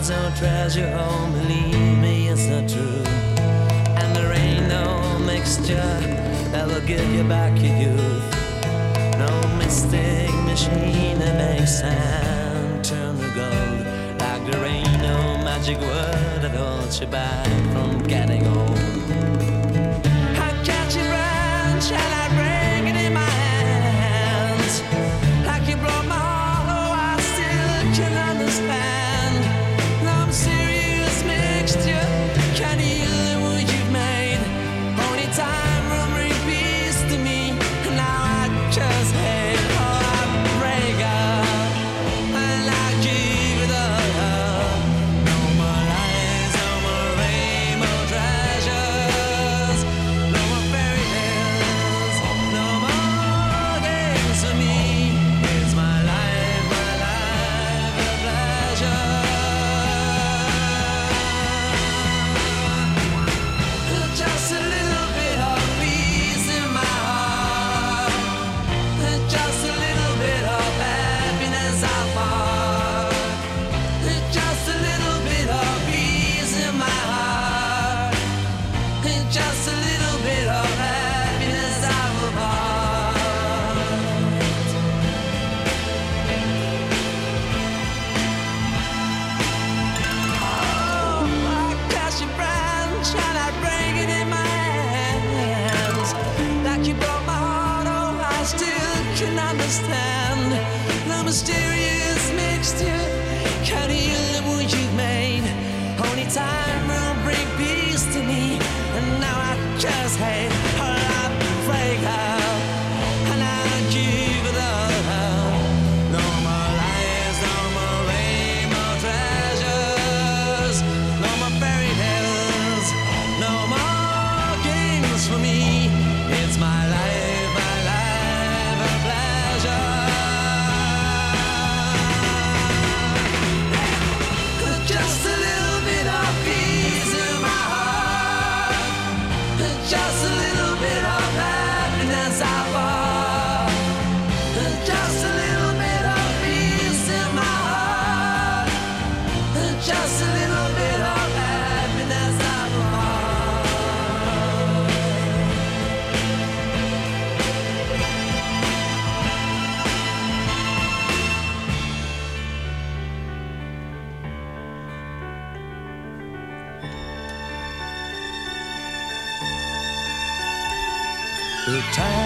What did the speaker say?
is no treasure, oh, believe me, it's the truth. And there ain't no mixture that will give you back your youth. No mystic machine that makes sand turn to gold. Like there ain't no magic word that holds you back from getting old. I catch your branch and I break it in my hands. Like you broke my heart, oh, I still can understand. No serious mixture can heal the wound you've made. Only time will bring peace to me. Now I just hate, oh, I break up and I give it up. No more lies, no more rainbow treasures, no more fairy tales, no more games for me. It's my life a pleasure. Just a little bit of peace in my heart. Just a little bit of happiness I find. Just a little bit of peace in my heart. Just a little bit of happiness I find. Oh, I catch your branch and I break it in my hands. Like you broke my heart, oh, I still can understand. The mysterious mixture can heal the wound you've made. Only time will bring peace to me. And now I just hate her. I break out and I give it up. No more lies, no more rainbow treasures, no more fairy tales, no more games for me. It's my life a pleasure. Just a little bit of peace in my heart. Just a little bit of happiness I find. Just a little bit of peace in my heart. Just a little bit of happiness I find. The time